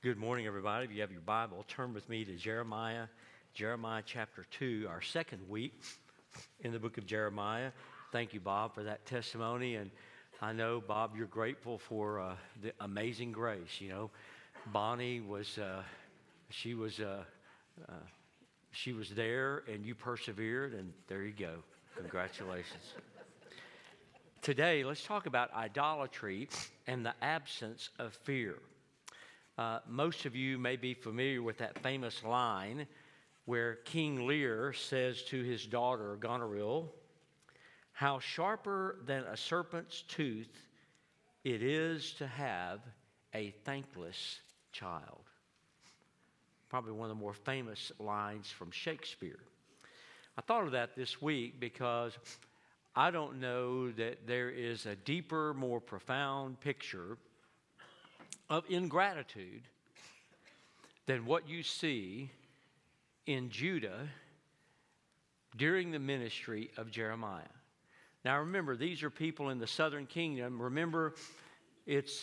Good morning, everybody. If you have your Bible, turn with me to Jeremiah chapter 2, our second week in the book of Jeremiah. Thank you, Bob, for that testimony. And I know, Bob, you're grateful for the amazing grace. You know, Bonnie was, she was there, and you persevered, and there you go. Congratulations. Today, let's talk about idolatry and the absence of fear. Most of you may be familiar with that famous line where King Lear says to his daughter, Goneril, "How sharper than a serpent's tooth it is to have a thankless child." Probably one of the more famous lines from Shakespeare. I thought of that this week because I don't know that there is a deeper, more profound picture of ingratitude than what you see in Judah during the ministry of Jeremiah. Now remember, these are people in the southern kingdom. Remember, he's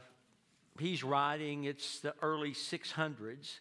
writing, it's the early 600s,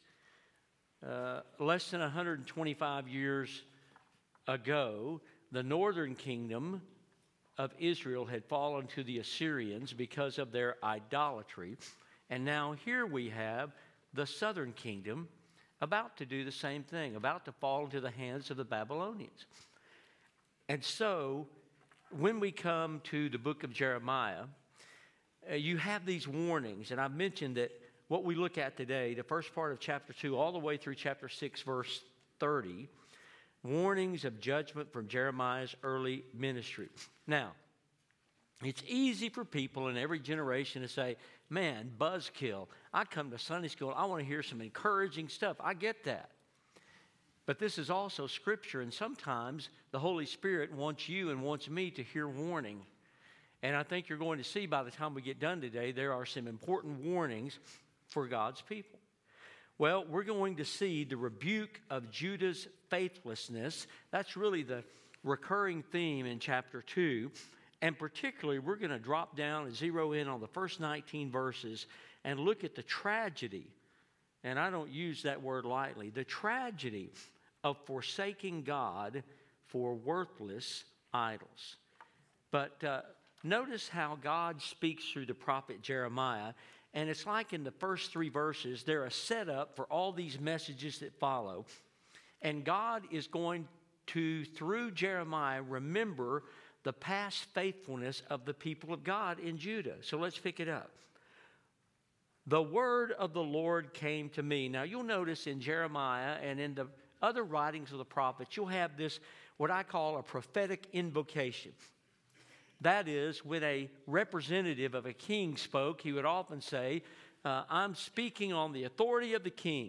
less than 125 years ago. The northern kingdom of Israel had fallen to the Assyrians because of their idolatry. And now here we have the southern kingdom about to do the same thing, about to fall into the hands of the Babylonians. And so when we come to the book of Jeremiah, you have these warnings. And I've mentioned that what we look at today, the first part of chapter 2 all the way through chapter 6, verse 30, warnings of judgment from Jeremiah's early ministry. Now, it's easy for people in every generation to say, man, buzzkill. I come to Sunday school, I want to hear some encouraging stuff. I get that. But this is also Scripture, and sometimes the Holy Spirit wants you and wants me to hear warning. And I think you're going to see by the time we get done today, there are some important warnings for God's people. Well, we're going to see the rebuke of Judah's faithlessness. That's really the recurring theme in chapter 2. And particularly, we're going to drop down and zero in on the first 19 verses and look at the tragedy, and I don't use that word lightly, the tragedy of forsaking God for worthless idols. But notice how God speaks through the prophet Jeremiah, and it's like in the first 3 verses, they're a setup for all these messages that follow. And God is going to, through Jeremiah, remember the past faithfulness of the people of God in Judah. So let's pick it up. The word of the Lord came to me. Now you'll notice in Jeremiah and in the other writings of the prophets, you'll have this, what I call a prophetic invocation. That is, when a representative of a king spoke, he would often say, I'm speaking on the authority of the king.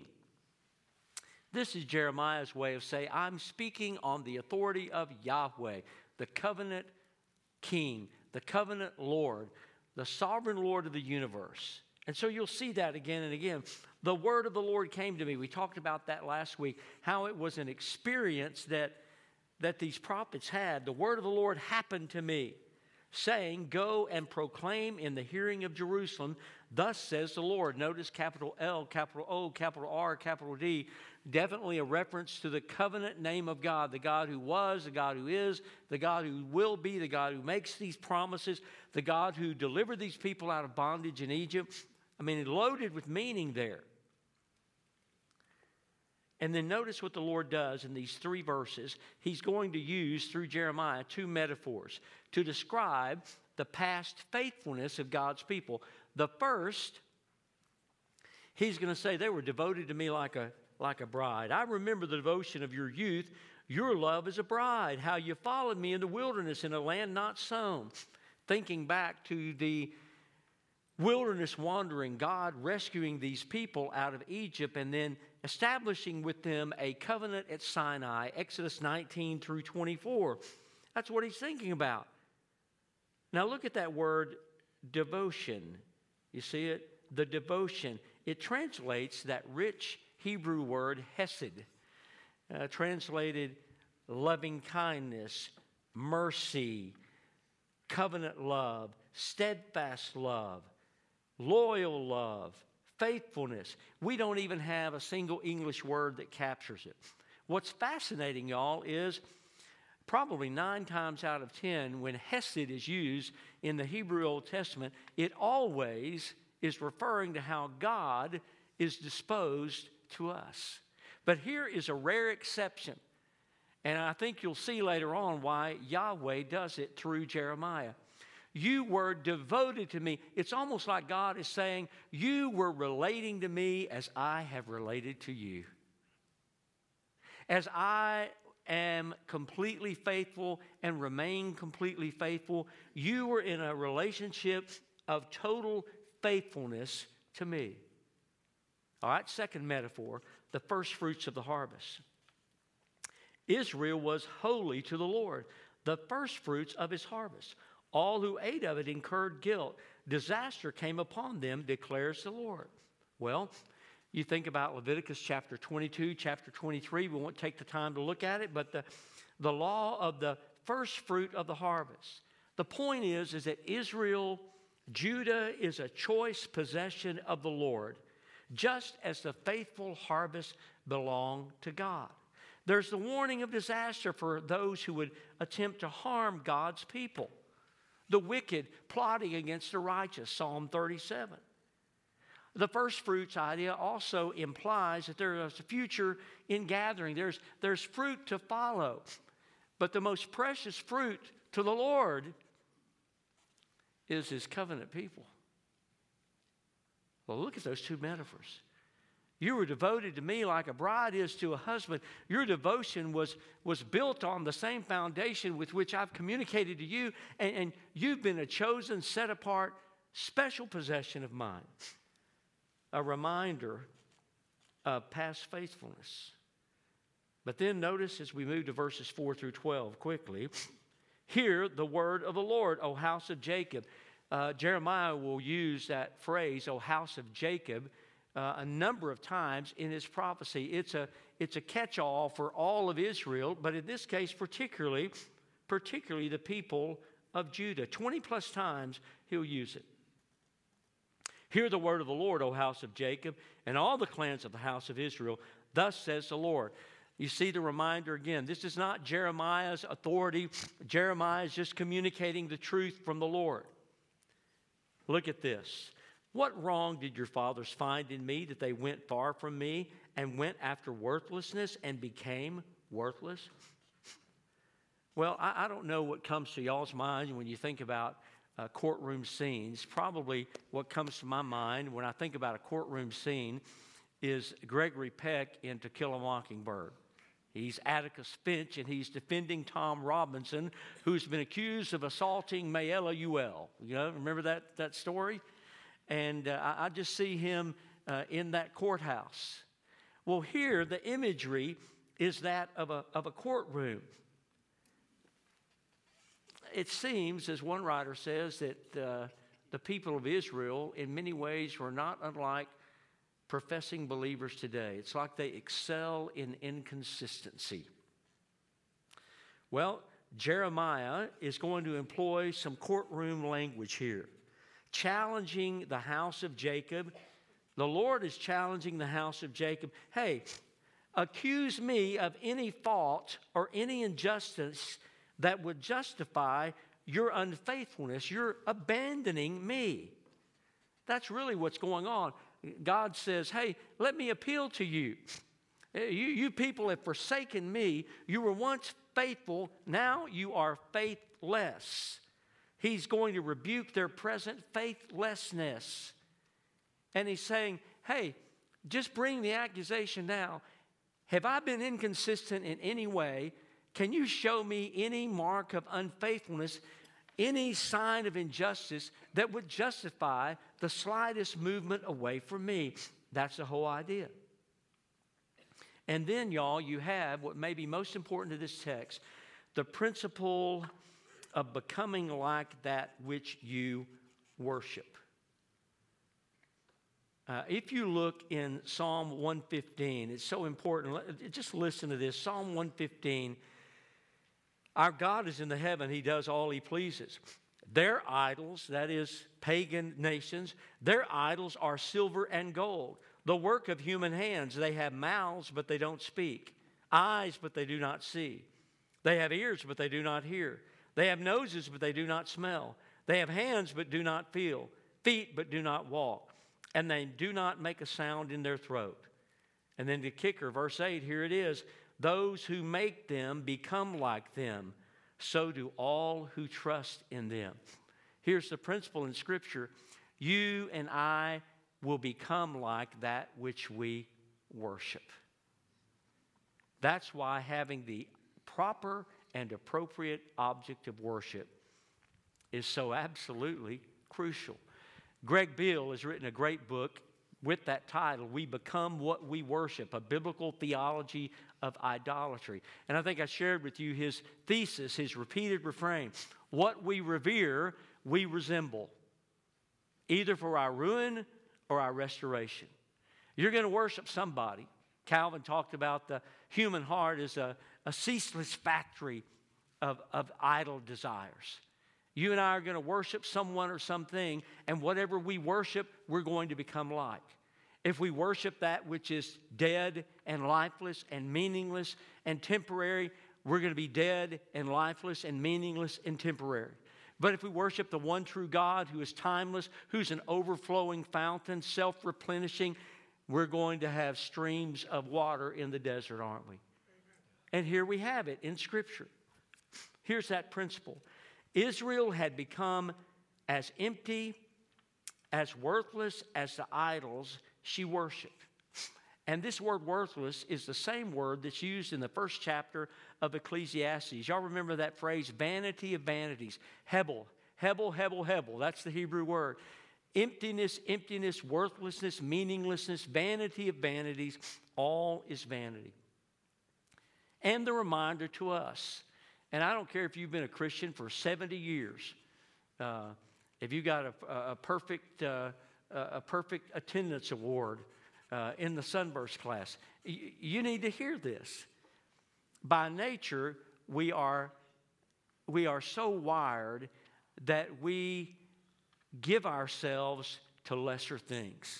This is Jeremiah's way of saying, I'm speaking on the authority of Yahweh, the covenant king, the covenant Lord, the sovereign Lord of the universe. And so you'll see that again and again. The word of the Lord came to me. We talked about that last week, how it was an experience that these prophets had. The word of the Lord happened to me, saying, go and proclaim in the hearing of Jerusalem, thus says the Lord. Notice capital L, capital O, capital R, capital D. Definitely a reference to the covenant name of God, the God who was, the God who is, the God who will be, the God who makes these promises, the God who delivered these people out of bondage in Egypt. I mean, it loaded with meaning there. And then notice what the Lord does in these 3 verses. He's going to use, through Jeremiah, 2 metaphors to describe the past faithfulness of God's people. The first, he's going to say, they were devoted to me like a bride. I remember the devotion of your youth, your love as a bride, how you followed me in the wilderness in a land not sown. Thinking back to the wilderness wandering, God rescuing these people out of Egypt and then establishing with them a covenant at Sinai, Exodus 19 through 24. That's what he's thinking about. Now look at that word, devotion. You see it? The devotion. It translates that rich Hebrew word, hesed, translated loving kindness, mercy, covenant love, steadfast love, loyal love, Faithfulness. We don't even have a single English word that captures it. What's fascinating, y'all, is probably 9 times out of 10, when hesed is used in the Hebrew Old Testament, it always is referring to how God is disposed to us. But here is a rare exception. And I think you'll see later on why Yahweh does it through Jeremiah. You were devoted to me. It's almost like God is saying, you were relating to me as I have related to you. As I am completely faithful and remain completely faithful, you were in a relationship of total faithfulness to me. All right, second metaphor, the first fruits of the harvest. Israel was holy to the Lord, the first fruits of his harvest. All who ate of it incurred guilt. Disaster came upon them, declares the Lord. Well, you think about Leviticus chapter 22, chapter 23. We won't take the time to look at it, but the law of the first fruit of the harvest. The point is that Israel, Judah is a choice possession of the Lord, just as the faithful harvest belong to God. There's the warning of disaster for those who would attempt to harm God's people. The wicked plotting against the righteous, Psalm 37. The first fruits idea also implies that there is a future in gathering. There's fruit to follow. But the most precious fruit to the Lord is his covenant people. Well, look at those two metaphors. You were devoted to me like a bride is to a husband. Your devotion was built on the same foundation with which I've communicated to you, and you've been a chosen, set apart, special possession of mine. A reminder of past faithfulness. But then notice as we move to verses 4 through 12 quickly, hear the word of the Lord, O house of Jacob. Jeremiah will use that phrase, O house of Jacob, a number of times in his prophecy. It's a catch-all for all of Israel, but in this case particularly the people of Judah. 20 plus times he'll use it. Hear the word of the Lord, O house of Jacob, and all the clans of the house of Israel. Thus says the Lord. You see the reminder again. This is not Jeremiah's authority. Jeremiah is just communicating the truth from the Lord. Look at this. What wrong did your fathers find in me that they went far from me and went after worthlessness and became worthless? Well, I don't know what comes to y'all's mind when you think about courtroom scenes. Probably what comes to my mind when I think about a courtroom scene is Gregory Peck in To Kill a Mockingbird. He's Atticus Finch, and he's defending Tom Robinson, who's been accused of assaulting Mayella Ewell. You know, remember that story? And I just see him in that courthouse. Well, here the imagery is that of a courtroom. It seems, as one writer says, that the people of Israel in many ways were not unlike professing believers today. It's like they excel in inconsistency. Well, Jeremiah is going to employ some courtroom language here, challenging the house of Jacob. The Lord is challenging the house of Jacob. Hey, accuse me of any fault or any injustice that would justify your unfaithfulness. You're abandoning me. That's really what's going on. God says, hey, let me appeal to you. You people have forsaken me. You were once faithful. Now you are faithless. He's going to rebuke their present faithlessness. And he's saying, hey, just bring the accusation now. Have I been inconsistent in any way? Can you show me any mark of unfaithfulness, any sign of injustice that would justify the slightest movement away from me? That's the whole idea. And then, y'all, you have what may be most important to this text, the principle of becoming like that which you worship. If you look in Psalm 115, it's so important. Just listen to this. Psalm 115, our God is in the heaven. He does all he pleases. Their idols, that is, pagan nations, their idols are silver and gold, the work of human hands. They have mouths, but they don't speak, eyes, but they do not see. They have ears, but they do not hear. They have noses, but they do not smell. They have hands, but do not feel, feet, but do not walk, and they do not make a sound in their throat. And then the kicker, verse 8, here it is. Those who make them become like them. So do all who trust in them. Here's the principle in Scripture. You and I will become like that which we worship. That's why having the proper and appropriate object of worship is so absolutely crucial. Greg Beale has written a great book with that title, We Become What We Worship, a biblical theology of idolatry. And I think I shared with you his thesis, his repeated refrain. What we revere, we resemble, either for our ruin or our restoration. You're going to worship somebody. Calvin talked about the human heart as a ceaseless factory of idle desires. You and I are going to worship someone or something, and whatever we worship, we're going to become like. If we worship that which is dead and lifeless and meaningless and temporary, we're going to be dead and lifeless and meaningless and temporary. But if we worship the one true God who is timeless, who's an overflowing fountain, self-replenishing, we're going to have streams of water in the desert, aren't we? And here we have it in Scripture. Here's that principle. Israel had become as empty, as worthless as the idols she worshiped. And this word worthless is the same word that's used in the first chapter of Ecclesiastes. Y'all remember that phrase, vanity of vanities. Hebel, Hebel, Hebel, Hebel. That's the Hebrew word. Emptiness, emptiness, worthlessness, meaninglessness, vanity of vanities. All is vanity. And the reminder to us, and I don't care if you've been a Christian for 70 years, if you got a perfect attendance award in the Sunburst class, you need to hear this. By nature, we are so wired that we give ourselves to lesser things.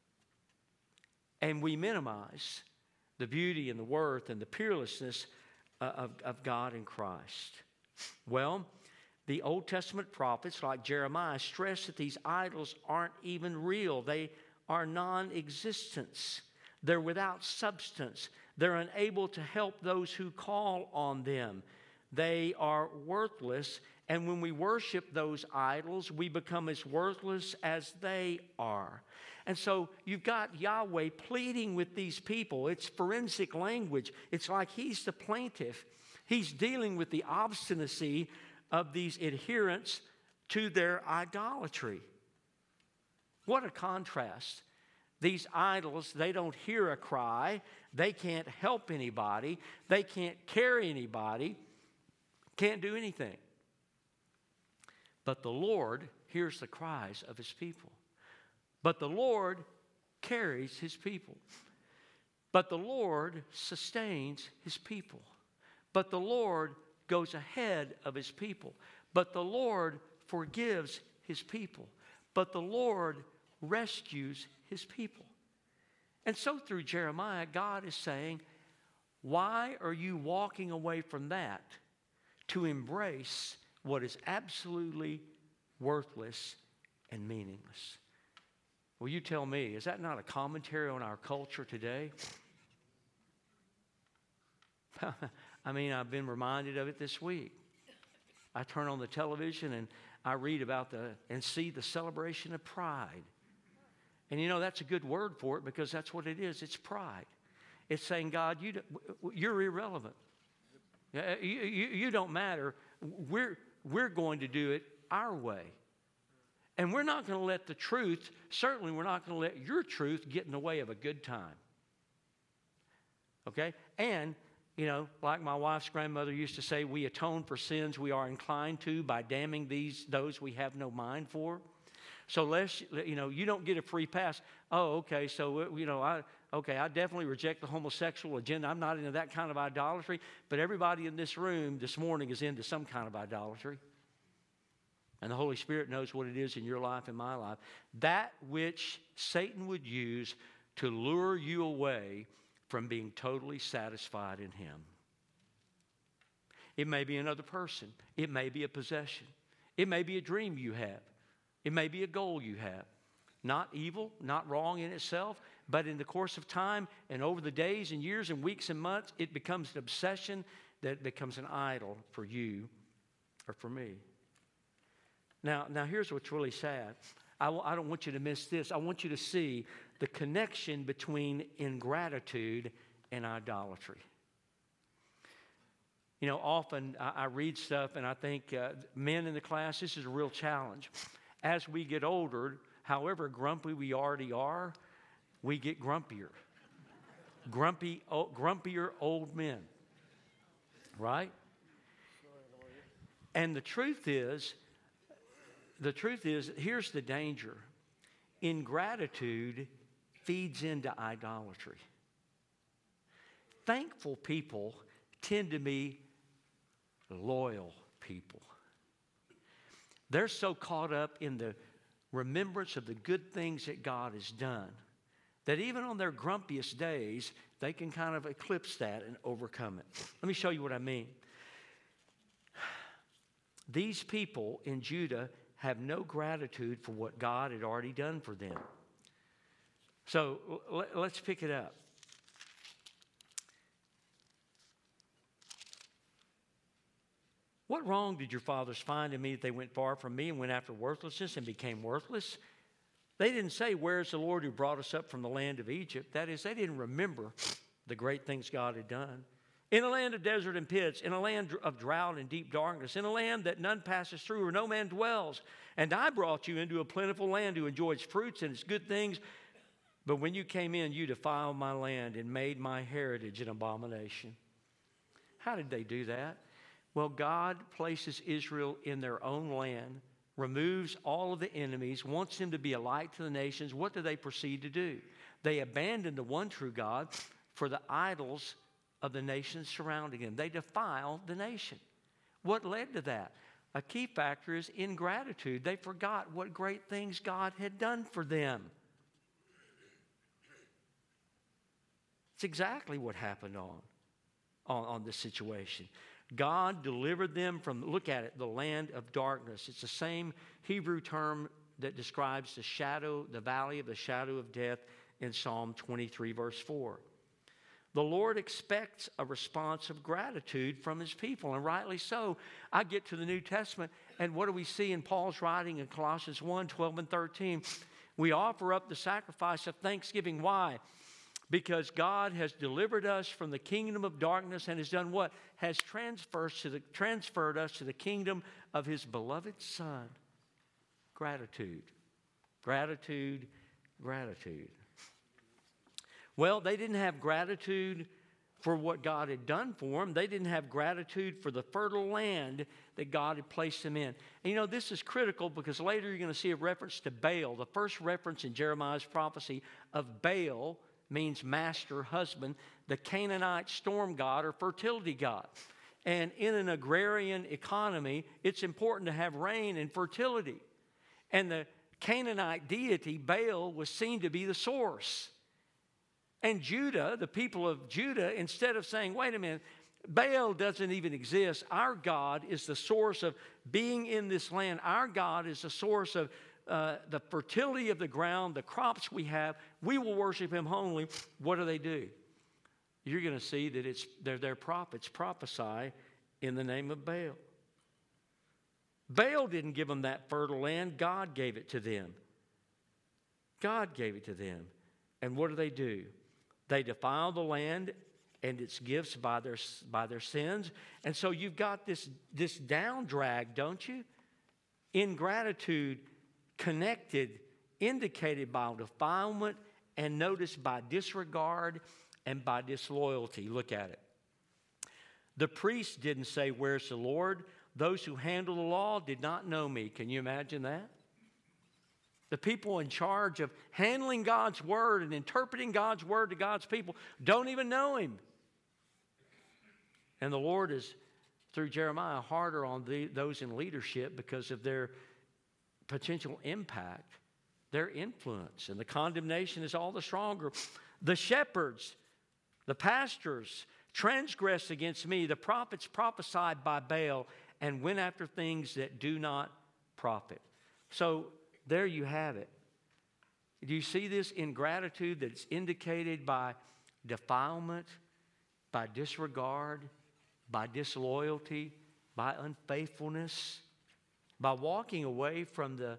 And we minimize the beauty and the worth and the peerlessness of God in Christ. Well, the Old Testament prophets like Jeremiah stress that these idols aren't even real. They are non-existence. They're without substance. They're unable to help those who call on them. They are worthless. And when we worship those idols, we become as worthless as they are. And so you've got Yahweh pleading with these people. It's forensic language. It's like he's the plaintiff. He's dealing with the obstinacy of these adherents to their idolatry. What a contrast. These idols, they don't hear a cry. They can't help anybody. They can't carry anybody. Can't do anything. But the Lord hears the cries of His people. But the Lord carries His people. But the Lord sustains His people. But the Lord goes ahead of His people. But the Lord forgives His people. But the Lord rescues His people. And so through Jeremiah, God is saying, why are you walking away from that to embrace what is absolutely worthless and meaningless? Well, you tell me, is that not a commentary on our culture today? I mean, I've been reminded of it this week. I turn on the television and I read about and see the celebration of pride. And you know, that's a good word for it because that's what it is. It's pride. It's saying, God, you're irrelevant. You don't matter. We're going to do it our way. And we're not going to let the truth, certainly we're not going to let your truth get in the way of a good time. Okay? And, you know, like my wife's grandmother used to say, we atone for sins we are inclined to by damning those we have no mind for. So you don't get a free pass. Oh, okay, so, I definitely reject the homosexual agenda. I'm not into that kind of idolatry. But everybody in this room this morning is into some kind of idolatry. and the Holy Spirit knows what it is in your life and my life, that which Satan would use to lure you away from being totally satisfied in Him. It may be another person. It may be a possession. It may be a dream you have. It may be a goal you have. Not evil, not wrong in itself, but in the course of time and over the days and years and weeks and months, it becomes an obsession that becomes an idol for you or for me. Now here's what's really sad. I don't want you to miss this. I want you to see the connection between ingratitude and idolatry. You know, often I read stuff and I think men in the class, this is a real challenge. As we get older, however grumpy we already are, we get grumpier. Grumpier old men. Right? And the truth is, here's the danger. Ingratitude feeds into idolatry. Thankful people tend to be loyal people. They're so caught up in the remembrance of the good things that God has done that even on their grumpiest days, they can kind of eclipse that and overcome it. Let me show you what I mean. These people in Judah have no gratitude for what God had already done for them. So let's pick it up. What wrong did your fathers find in me that they went far from me and went after worthlessness and became worthless? They didn't say, where is the Lord who brought us up from the land of Egypt? That is, they didn't remember the great things God had done. In a land of desert and pits, in a land of drought and deep darkness, in a land that none passes through or no man dwells. And I brought you into a plentiful land who enjoys fruits and its good things. But when you came in, you defiled my land and made my heritage an abomination. How did they do that? Well, God places Israel in their own land, removes all of the enemies, wants them to be a light to the nations. What do they proceed to do? They abandon the one true God for the idols of the nations surrounding them. They defile the nation. What led to that? A key factor is ingratitude. They forgot what great things God had done for them. It's exactly what happened on this situation. God delivered them from, look at it, the land of darkness. It's the same Hebrew term that describes the valley of the shadow of death in Psalm 23, verse 4. The Lord expects a response of gratitude from His people, and rightly so. I get to the New Testament, and what do we see in Paul's writing in Colossians 1, 12 and 13? We offer up the sacrifice of thanksgiving. Why? Because God has delivered us from the kingdom of darkness and has done what? Has transferred us to the kingdom of His beloved Son. Gratitude. Gratitude. Gratitude. Well, they didn't have gratitude for what God had done for them. They didn't have gratitude for the fertile land that God had placed them in. And you know, this is critical because later you're going to see a reference to Baal. The first reference in Jeremiah's prophecy of Baal means master, husband, the Canaanite storm god or fertility god. And in an agrarian economy, it's important to have rain and fertility. And the Canaanite deity, Baal, was seen to be the source. And Judah, the people of Judah, instead of saying, wait a minute, Baal doesn't even exist. Our God is the source of being in this land. Our God is the source of the fertility of the ground, the crops we have. We will worship Him only. What do? You're going to see that their prophets prophesy in the name of Baal. Baal didn't give them that fertile land. God gave it to them. God gave it to them. And what do? They defile the land and its gifts by their sins. And so you've got this down drag, don't you? Ingratitude connected, indicated by defilement, and noticed by disregard and by disloyalty. Look at it. The priests didn't say, where's the Lord? Those who handle the law did not know me. Can you imagine that? The people in charge of handling God's word and interpreting God's word to God's people don't even know Him. And the Lord is, through Jeremiah, harder on those in leadership because of their potential impact, their influence, and the condemnation is all the stronger. The shepherds, the pastors, transgressed against me. The prophets prophesied by Baal and went after things that do not profit. So there you have it. Do you see this ingratitude that's indicated by defilement, by disregard, by disloyalty, by unfaithfulness, by walking away from the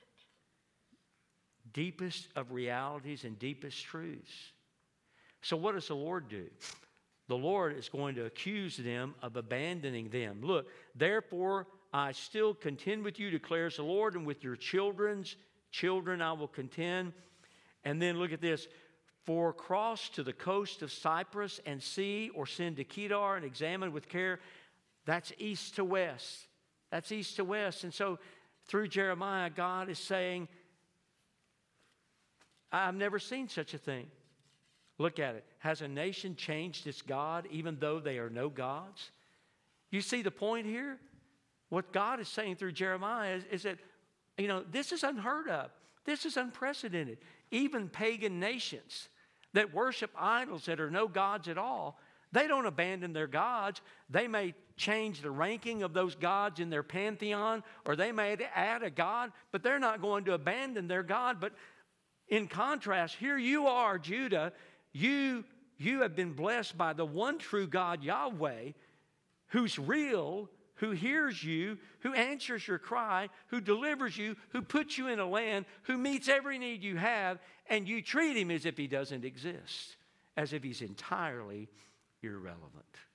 deepest of realities and deepest truths? So what does the Lord do? The Lord is going to accuse them of abandoning them. Look, therefore I still contend with you, declares the Lord, and with your children's children I will contend. And then look at this. For cross to the coast of Cyprus and see, or send to Kedar and examine with care. That's east to west. That's east to west. And so through Jeremiah, God is saying, I've never seen such a thing. Look at it. Has a nation changed its God even though they are no gods? You see the point here? What God is saying through Jeremiah is that, this is unheard of. This is unprecedented. Even pagan nations that worship idols that are no gods at all, they don't abandon their gods. They may change the ranking of those gods in their pantheon, or they may add a god, but they're not going to abandon their God. But in contrast, here you are, Judah. You have been blessed by the one true God, Yahweh, who's real, who hears you, who answers your cry, who delivers you, who puts you in a land, who meets every need you have, and you treat him as if he doesn't exist, as if he's entirely irrelevant.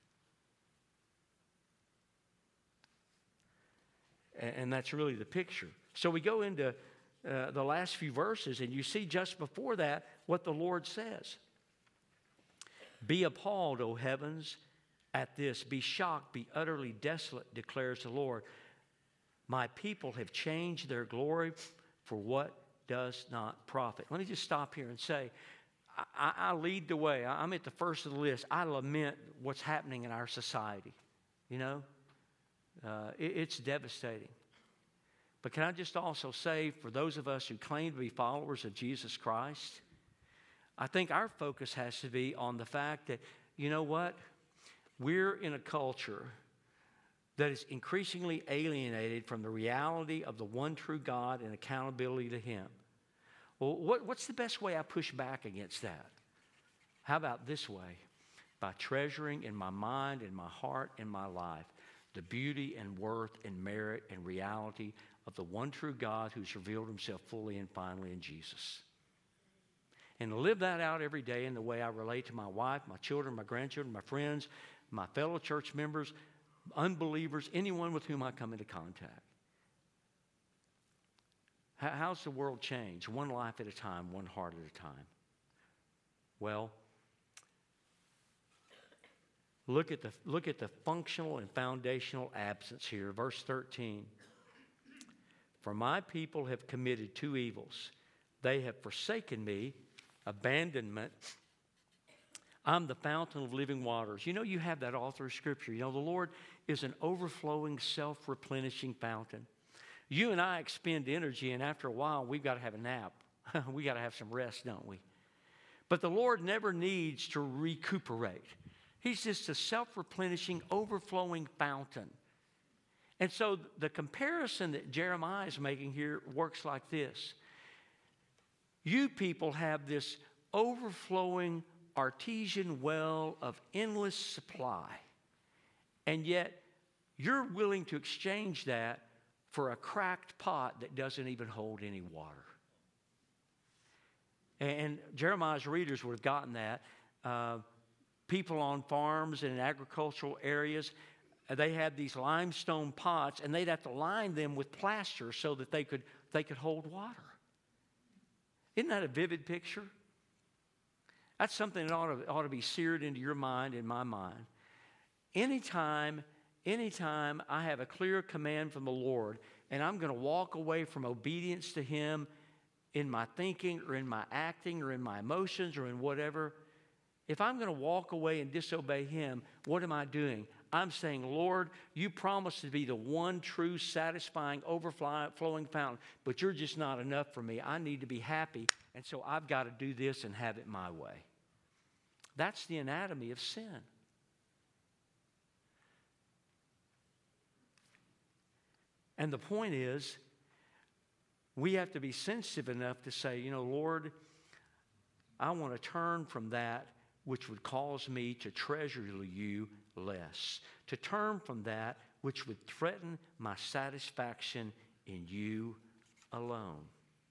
And that's really the picture. So we go into the last few verses, and you see just before that what the Lord says. Be appalled, O heavens, at this. Be shocked, be utterly desolate, declares the Lord. My people have changed their glory for what does not profit. Let me just stop here and say, I lead the way. I'm at the first of the list. I lament what's happening in our society. It's devastating. But can I just also say, for those of us who claim to be followers of Jesus Christ, I think our focus has to be on the fact that, you know what? We're in a culture that is increasingly alienated from the reality of the one true God and accountability to him. Well, what's the best way I push back against that? How about this way? By treasuring in my mind, in my heart, in my life, the beauty and worth and merit and reality of the one true God who's revealed himself fully and finally in Jesus. And to live that out every day in the way I relate to my wife, my children, my grandchildren, my friends, my fellow church members, unbelievers, anyone with whom I come into contact. How's the world change? One life at a time, one heart at a time. Well, look at the functional and foundational absence here. Verse 13. For my people have committed two evils. They have forsaken me, abandonment. I'm the fountain of living waters. You have that all through Scripture. The Lord is an overflowing, self-replenishing fountain. You and I expend energy, and after a while, we've got to have a nap. We got to have some rest, don't we? But the Lord never needs to recuperate. He's just a self-replenishing, overflowing fountain. And so the comparison that Jeremiah is making here works like this. You people have this overflowing artesian well of endless supply, and yet you're willing to exchange that for a cracked pot that doesn't even hold any water. And Jeremiah's readers would have gotten that. People on farms and in agricultural areas, they had these limestone pots, and they'd have to line them with plaster so that they could hold water. Isn't that a vivid picture? That's something that ought to be seared into your mind and my mind. Anytime I have a clear command from the Lord, and I'm going to walk away from obedience to him in my thinking or in my acting or in my emotions or in whatever, if I'm going to walk away and disobey him, what am I doing? I'm saying, Lord, you promised to be the one true, satisfying, overflowing fountain, but you're just not enough for me. I need to be happy, and so I've got to do this and have it my way. That's the anatomy of sin. And the point is, we have to be sensitive enough to say, Lord, I want to turn from that which would cause me to treasure you less, to turn from that which would threaten my satisfaction in you alone.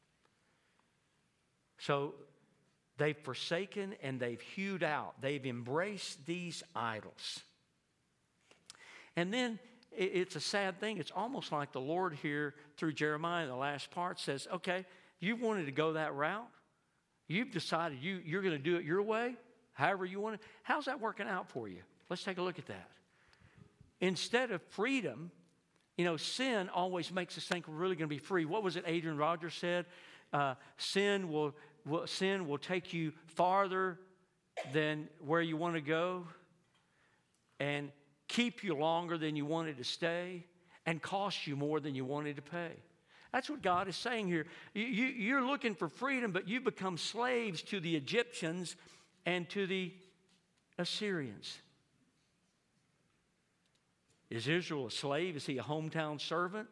So they've forsaken and they've hewed out. They've embraced these idols. And then it's a sad thing. It's almost like the Lord here through Jeremiah in the last part says, okay, you wanted to go that route. You've decided you're going to do it your way, however you want it. How's that working out for you? Let's take a look at that. Instead of freedom, sin always makes us think we're really going to be free. What was it Adrian Rogers said? Sin will take you farther than where you want to go, and keep you longer than you wanted to stay, and cost you more than you wanted to pay. That's what God is saying here. You're looking for freedom, but you become slaves to the Egyptians and to the Assyrians. Is Israel a slave? Is he a hometown servant?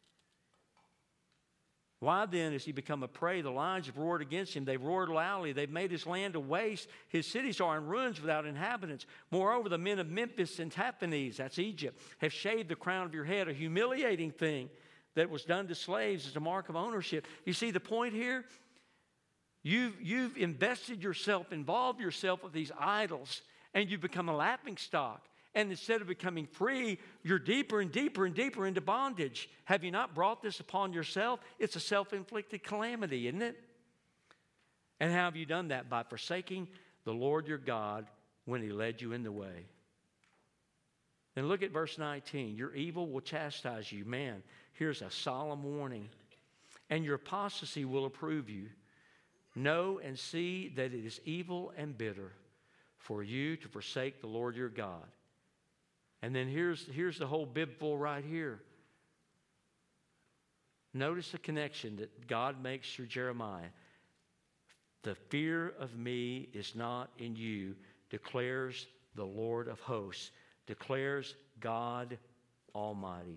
Why then has he become a prey? The lions have roared against him. They've roared loudly. They've made his land a waste. His cities are in ruins without inhabitants. Moreover, the men of Memphis and Tahpanhes, that's Egypt, have shaved the crown of your head, a humiliating thing that was done to slaves as a mark of ownership. You see the point here? You've invested yourself, involved yourself with these idols, and you've become a laughingstock. And instead of becoming free, you're deeper and deeper and deeper into bondage. Have you not brought this upon yourself? It's a self-inflicted calamity, isn't it? And how have you done that? By forsaking the Lord your God when he led you in the way. And look at verse 19. Your evil will chastise you. Man, here's a solemn warning. And your apostasy will approve you. Know and see that it is evil and bitter for you to forsake the Lord your God. And then here's the whole bibful right here. Notice the connection that God makes through Jeremiah. The fear of me is not in you, declares the Lord of hosts, declares God Almighty.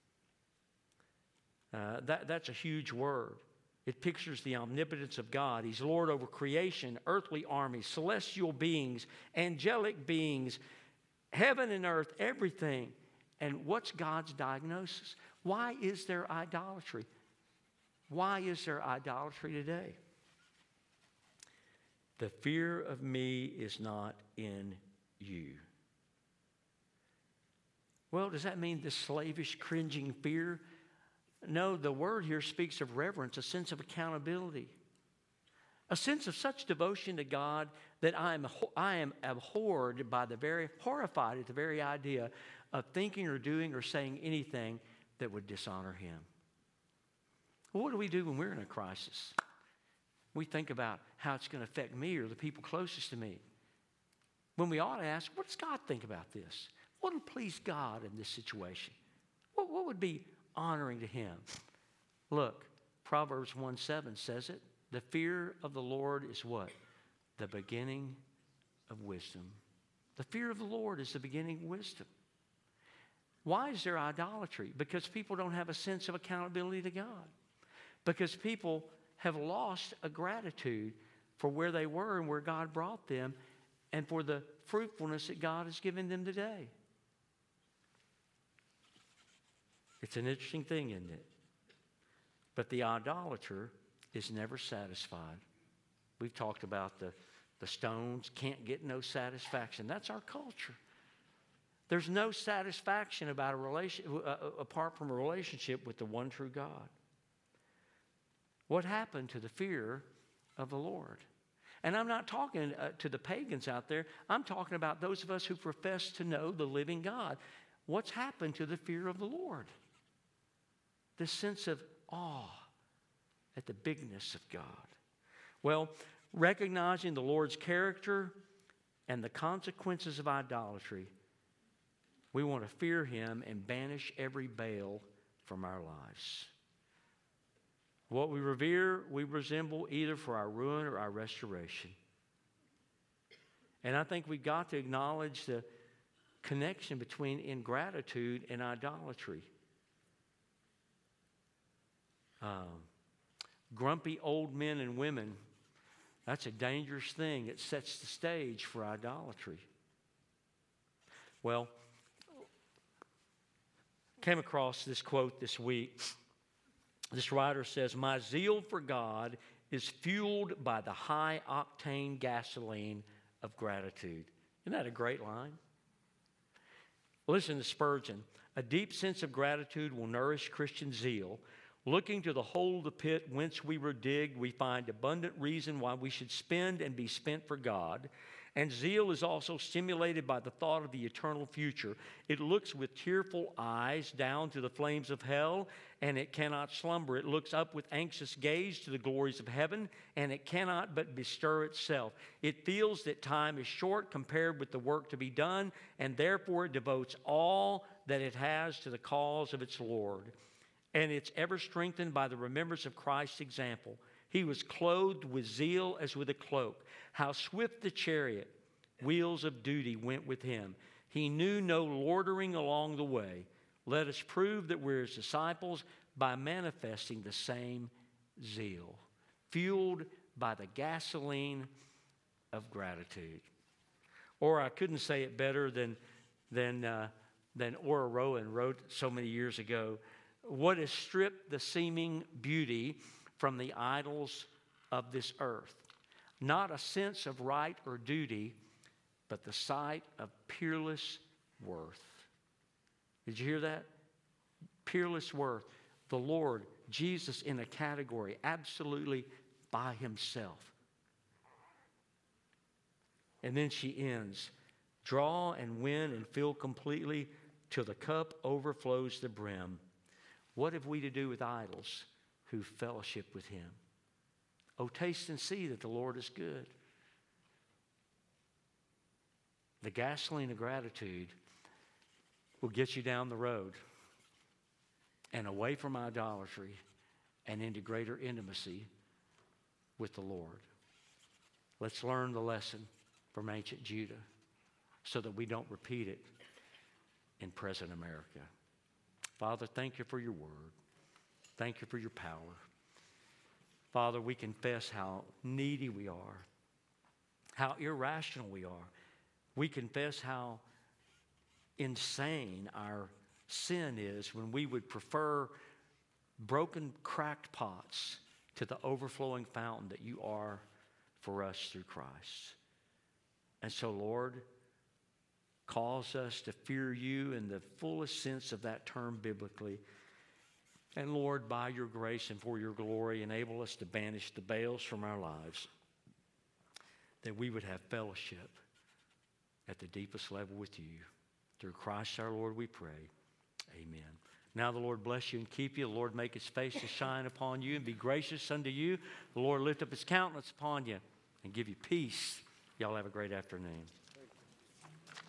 That's a huge word. It pictures the omnipotence of God. He's Lord over creation, earthly armies, celestial beings, angelic beings, heaven and earth, everything. And what's God's diagnosis? Why is there idolatry? Why is there idolatry today? The fear of me is not in you. Well, does that mean this slavish, cringing fear? No, the word here speaks of reverence, a sense of accountability, a sense of such devotion to God that I am abhorred by horrified at the very idea of thinking or doing or saying anything that would dishonor him. Well, what do we do when we're in a crisis? We think about how it's going to affect me or the people closest to me. When we ought to ask, what does God think about this? What will please God in this situation? What would be honoring to him? Look, Proverbs 1:7 says it. The fear of the Lord is what? The beginning of wisdom. The fear of the Lord is the beginning of wisdom. Why is there idolatry? Because people don't have a sense of accountability to God. Because people have lost a gratitude for where they were and where God brought them and for the fruitfulness that God has given them today. It's an interesting thing, isn't it? But the idolater is never satisfied. We've talked about the stones can't get no satisfaction. That's our culture. There's no satisfaction about apart from a relationship with the one true God. What happened to the fear of the Lord? And I'm not talking to the pagans out there. I'm talking about those of us who profess to know the living God. What's happened to the fear of the Lord? This sense of awe at the bigness of God. Well, recognizing the Lord's character and the consequences of idolatry, We want to fear Him and banish every Baal from our lives. What we revere, we resemble either for our ruin or our restoration. And I think we've got to acknowledge the connection between ingratitude and idolatry. Grumpy old men and women, that's a dangerous thing. It sets the stage for idolatry. Well, came across this quote this week. This writer says, "My zeal for God is fueled by the high-octane gasoline of gratitude." Isn't that a great line? Listen to Spurgeon. "A deep sense of gratitude will nourish Christian zeal. Looking to the hole of the pit whence we were digged, we find abundant reason why we should spend and be spent for God. And zeal is also stimulated by the thought of the eternal future. It looks with tearful eyes down to the flames of hell, and it cannot slumber. It looks up with anxious gaze to the glories of heaven, and it cannot but bestir itself. It feels that time is short compared with the work to be done, and therefore it devotes all that it has to the cause of its Lord. And it's ever strengthened by the remembrance of Christ's example. He was clothed with zeal as with a cloak. How swift the chariot, wheels of duty went with him. He knew no loitering along the way. Let us prove that we're his disciples by manifesting the same zeal, fueled by the gasoline of gratitude." Or I couldn't say it better than Ora Rowan wrote so many years ago. "What has stripped the seeming beauty from the idols of this earth? Not a sense of right or duty, but the sight of peerless worth." Did you hear that? Peerless worth. The Lord, Jesus, in a category absolutely by Himself. And then she ends, "Draw and win and fill completely till the cup overflows the brim." What have we to do with idols who fellowship with Him? Oh, taste and see that the Lord is good. The gasoline of gratitude will get you down the road and away from idolatry and into greater intimacy with the Lord. Let's learn the lesson from ancient Judah so that we don't repeat it in present America. Father, thank you for your word. Thank you for your power. Father, we confess how needy we are, how irrational we are. We confess how insane our sin is when we would prefer broken, cracked pots to the overflowing fountain that you are for us through Christ. And so, Lord, cause us to fear you in the fullest sense of that term biblically. And Lord, by your grace and for your glory, enable us to banish the Baals from our lives, that we would have fellowship at the deepest level with you. Through Christ our Lord we pray. Amen. Now the Lord bless you and keep you. The Lord make his face to shine upon you and be gracious unto you. The Lord lift up his countenance upon you and give you peace. Y'all have a great afternoon.